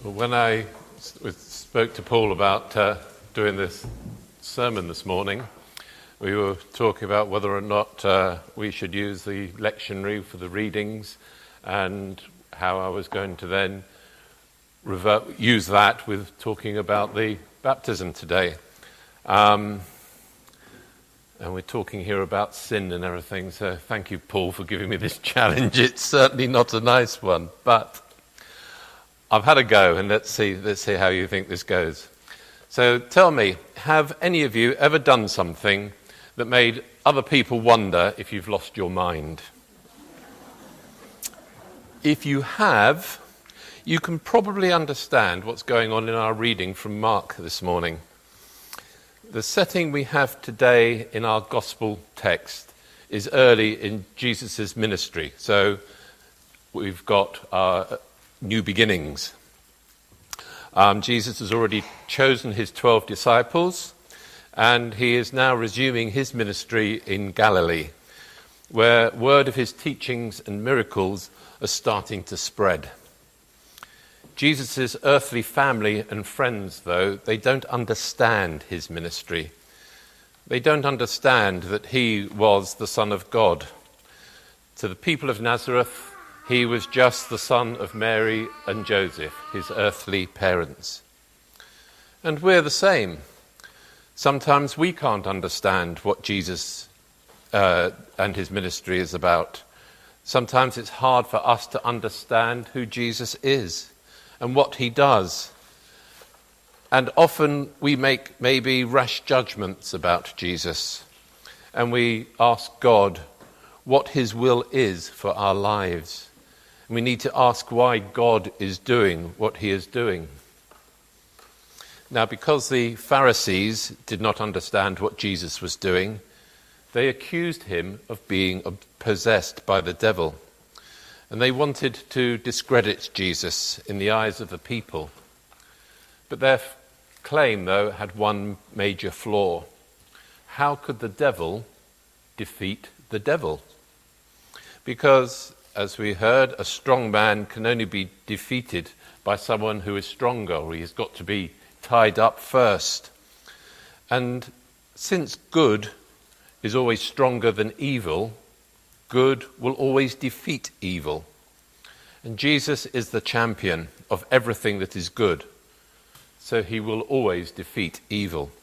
Well, when I spoke to Paul about doing this sermon this morning, we were talking about whether or not we should use the lectionary for the readings and how I was going to then use that with talking about the baptism today. And we're talking here about sin and everything, so thank you, Paul, for giving me this challenge. It's certainly not a nice one, but I've had a go, and let's see how you think this goes. So tell me, have any of you ever done something that made other people wonder if you've lost your mind? If you have, you can probably understand what's going on in our reading from Mark this morning. The setting we have today in our gospel text is early in Jesus' ministry. So we've got our new beginnings. Jesus has already chosen his 12 disciples, and he is now resuming his ministry in Galilee, where word of his teachings and miracles are starting to spread. Jesus' earthly family and friends, though, they don't understand his ministry. They don't understand that he was the Son of God. To the people of Nazareth, he was just the son of Mary and Joseph, his earthly parents. And we're the same. Sometimes we can't understand what Jesus and his ministry is about. Sometimes it's hard for us to understand who Jesus is and what he does. And often we make maybe rash judgments about Jesus, and we ask God what his will is for our lives. We need to ask why God is doing what he is doing. Now, because the Pharisees did not understand what Jesus was doing, they accused him of being possessed by the devil. And they wanted to discredit Jesus in the eyes of the people. But their claim, though, had one major flaw. How could the devil defeat the devil? Because, as we heard, a strong man can only be defeated by someone who is stronger, or he has got to be tied up first. And since good is always stronger than evil, good will always defeat evil. And Jesus is the champion of everything that is good, so he will always defeat evil.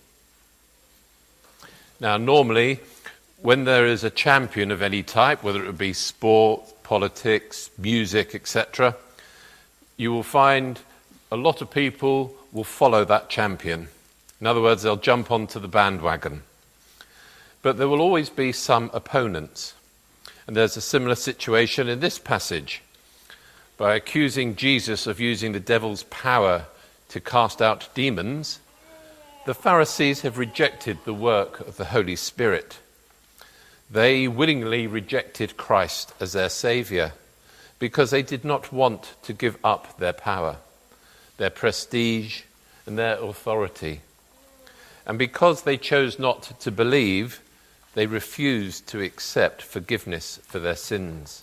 Now, normally, when there is a champion of any type, whether it be sport, politics, music, etc., you will find a lot of people will follow that champion. In other words, they'll jump onto the bandwagon. But there will always be some opponents. And there's a similar situation in this passage. By accusing Jesus of using the devil's power to cast out demons, the Pharisees have rejected the work of the Holy Spirit. They willingly rejected Christ as their Saviour because they did not want to give up their power, their prestige, and their authority. And because they chose not to believe, they refused to accept forgiveness for their sins.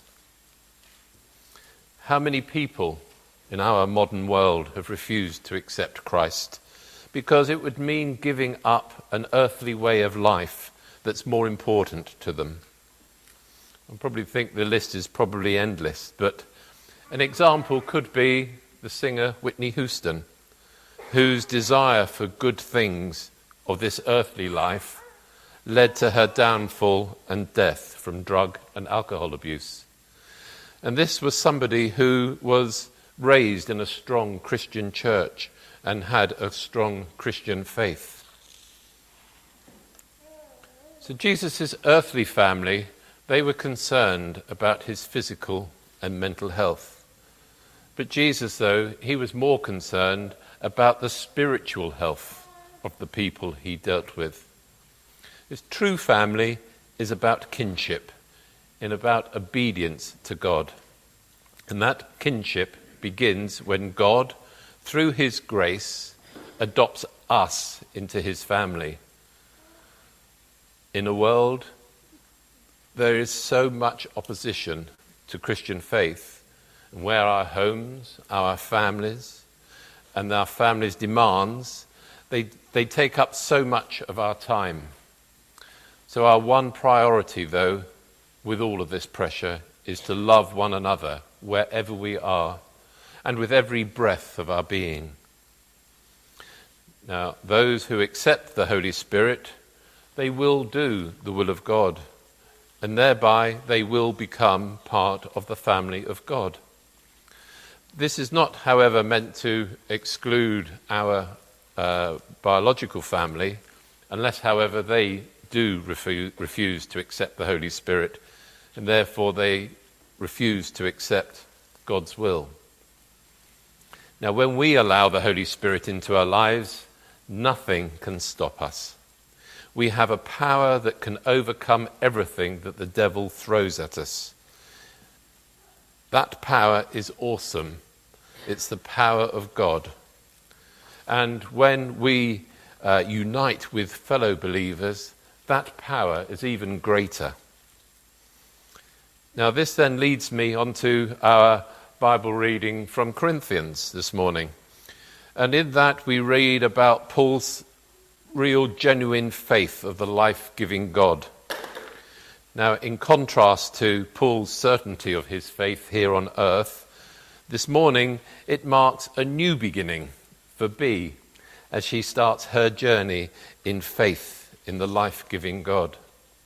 How many people in our modern world have refused to accept Christ because it would mean giving up an earthly way of life that's more important to them? I probably think the list is probably endless, but an example could be the singer Whitney Houston, whose desire for good things of this earthly life led to her downfall and death from drug and alcohol abuse. And this was somebody who was raised in a strong Christian church and had a strong Christian faith. So Jesus' earthly family, they were concerned about his physical and mental health. But Jesus, though, he was more concerned about the spiritual health of the people he dealt with. His true family is about kinship and about obedience to God. And that kinship begins when God, through his grace, adopts us into his family. In a world, there is so much opposition to Christian faith, and where our homes, our families, and our families' demands, they take up so much of our time. So our one priority, though, with all of this pressure, is to love one another wherever we are and with every breath of our being. Now, those who accept the Holy Spirit, they will do the will of God, and thereby they will become part of the family of God. This is not, however, meant to exclude our biological family, unless, however, they do refuse to accept the Holy Spirit, and therefore they refuse to accept God's will. Now, when we allow the Holy Spirit into our lives, nothing can stop us. We have a power that can overcome everything that the devil throws at us. That power is awesome. It's the power of God. And when we unite with fellow believers, that power is even greater. Now, this then leads me onto our Bible reading from Corinthians this morning. And in that we read about Paul's real, genuine faith of the life-giving God. Now, in contrast to Paul's certainty of his faith here on earth, this morning it marks a new beginning for Bea as she starts her journey in faith in the life-giving God.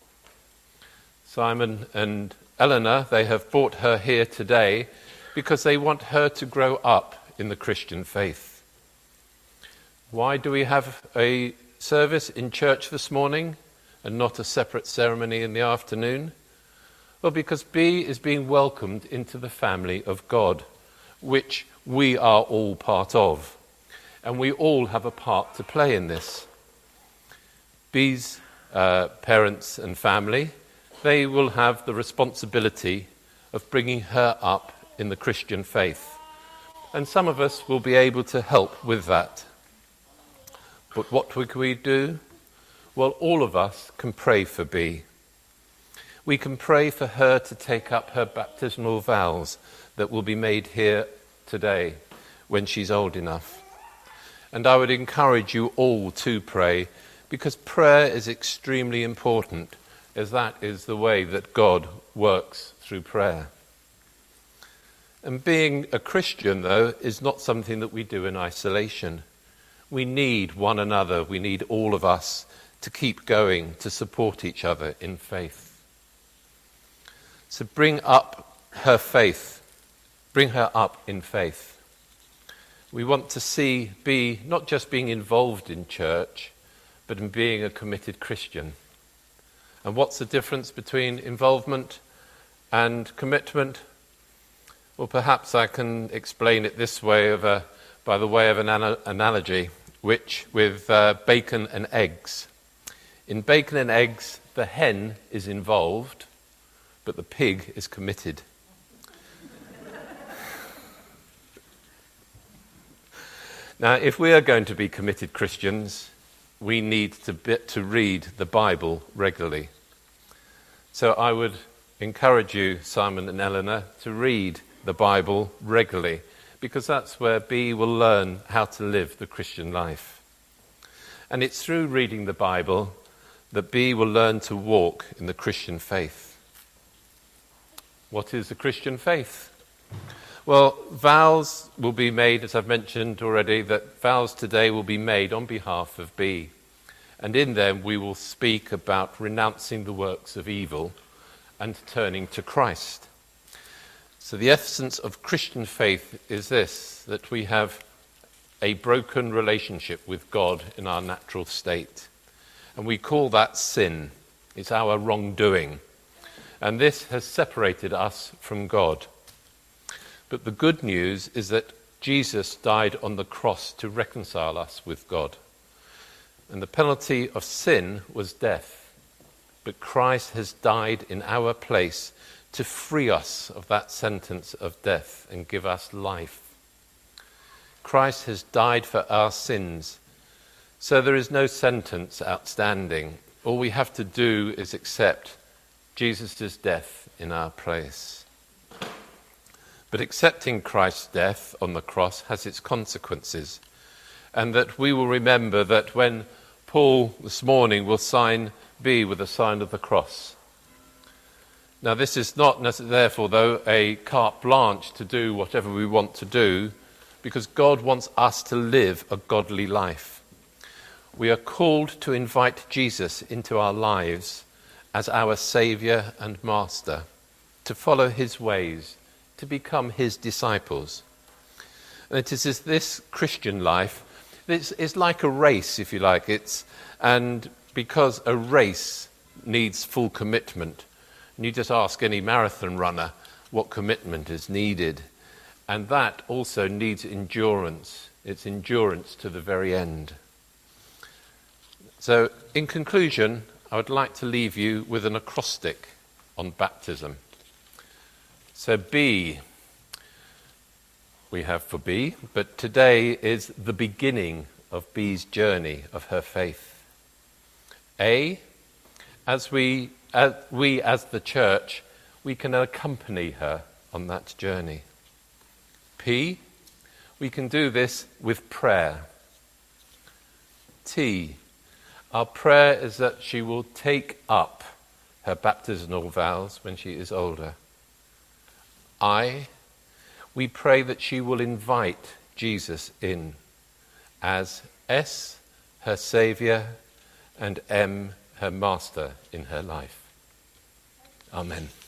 Simon and Eleanor, they have brought her here today because they want her to grow up in the Christian faith. Why do we have a service in church this morning and not a separate ceremony in the afternoon? Well, because Bea is being welcomed into the family of God, which we are all part of. And we all have a part to play in this. Bea's parents and family, they will have the responsibility of bringing her up in the Christian faith. And some of us will be able to help with that. But what can we do? Well, all of us can pray for Bea. We can pray for her to take up her baptismal vows that will be made here today when she's old enough. And I would encourage you all to pray, because prayer is extremely important, as that is the way that God works through prayer. And being a Christian, though, is not something that we do in isolation. We need one another. We need all of us to keep going, to support each other in faith. So bring up her faith. Bring her up in faith. We want to see Bea not just being involved in church, but in being a committed Christian. And what's the difference between involvement and commitment? Well, perhaps I can explain it this way by the way of an analogy, which with bacon and eggs. In bacon and eggs, the hen is involved, but the pig is committed. Now, if we are going to be committed Christians, we need to read the Bible regularly. So I would encourage you, Simon and Eleanor, to read the Bible regularly, because that's where Bea will learn how to live the Christian life. And it's through reading the Bible that Bea will learn to walk in the Christian faith. What is the Christian faith? Well, vows will be made, as I've mentioned already, that vows today will be made on behalf of Bea. And in them we will speak about renouncing the works of evil and turning to Christ. So the essence of Christian faith is this, that we have a broken relationship with God in our natural state. And we call that sin. It's our wrongdoing. And this has separated us from God. But the good news is that Jesus died on the cross to reconcile us with God. And the penalty of sin was death. But Christ has died in our place to free us of that sentence of death and give us life. Christ has died for our sins, so there is no sentence outstanding. All we have to do is accept Jesus' death in our place. But accepting Christ's death on the cross has its consequences, and that we will remember that when Paul this morning will sign B with the sign of the cross. Now, this is not therefore, though, a carte blanche to do whatever we want to do, because God wants us to live a godly life. We are called to invite Jesus into our lives as our Saviour and Master, to follow his ways, to become his disciples. And it is this Christian life, it's like a race, if you like. And because a race needs full commitment, and you just ask any marathon runner what commitment is needed. And that also needs endurance. It's endurance to the very end. So, in conclusion, I would like to leave you with an acrostic on baptism. So B, we have for B, but today is the beginning of B's journey of her faith. A, as we as the church, we can accompany her on that journey. P, we can do this with prayer. T, our prayer is that she will take up her baptismal vows when she is older. I, we pray that she will invite Jesus in as S, her Saviour, and M, her Master in her life. Amen.